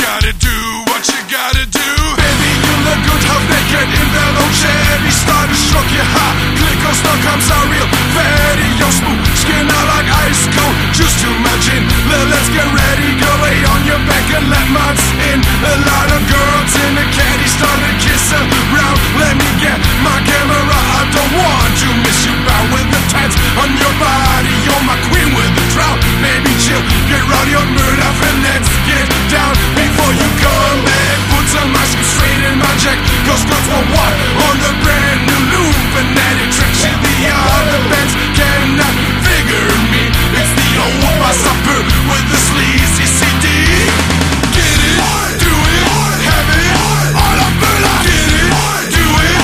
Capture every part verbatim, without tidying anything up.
gotta do what you gotta do. Baby, you look good, half naked in their own Chevy. Start to shock your heart, click on stock, I'm sorry, fatty. Your smooth skin out like ice cold. Just imagine, let's get ready. Go lay on your back and let months in. A lot of girls in the caddy start to kiss around. Let me get my camera, I don't want to miss you. Bow with the tats on your body. You're my queen with the drought. Baby, chill, get round your murder and let's get down before you come back. Put some ice cream straight in my jack. Cause girls want what? On the brand new Luminetti track. Shit, the other bands cannot figure me. It's the old massacre with the sleazy C D. Get it, do it, have it, all of it. Get it, do it.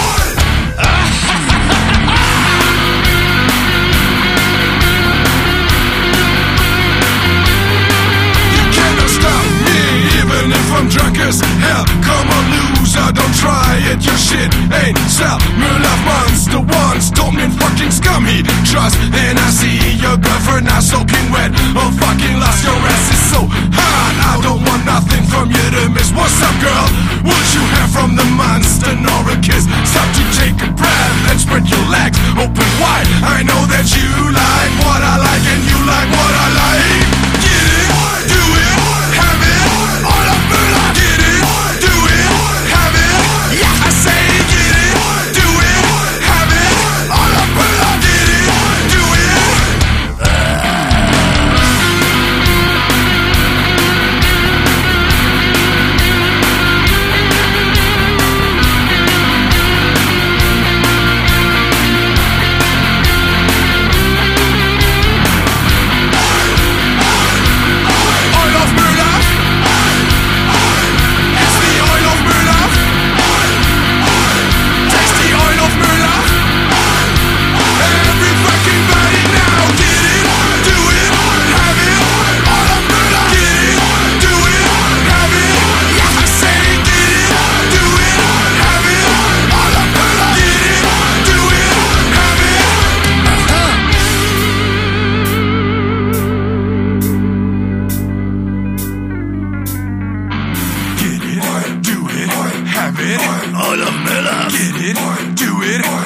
You cannot stop me, even if I'm drunk as hell. Come on, loser, don't try it. Your shit ain't sell. Müller monster ones don't mean fucking scum. He trust, and I see your girlfriend now soaking wet. Oh, fucking lost, your ass is so hot. I don't want nothing from you to miss. What's up, girl? What you have from the monster nor a kiss? Stop to take a breath and spread your legs open wide. I know that you like what I like and you like what I like. Get it, do it, have it, all of it. Get it, do it, have it. Yeah, I say get it, do it, have it, all of it. Get it, do it. Oil of Müller. It's the oil of Müller. Taste the oil of Müller. Every fucking body now. Get it, do it, have it, all of Müller. Get it, do it, have it. Yeah, I say get it, do it, have it, all of Müller. Get it, do it, have it. Get it, do it, have it, all of Müller. Get it, do it,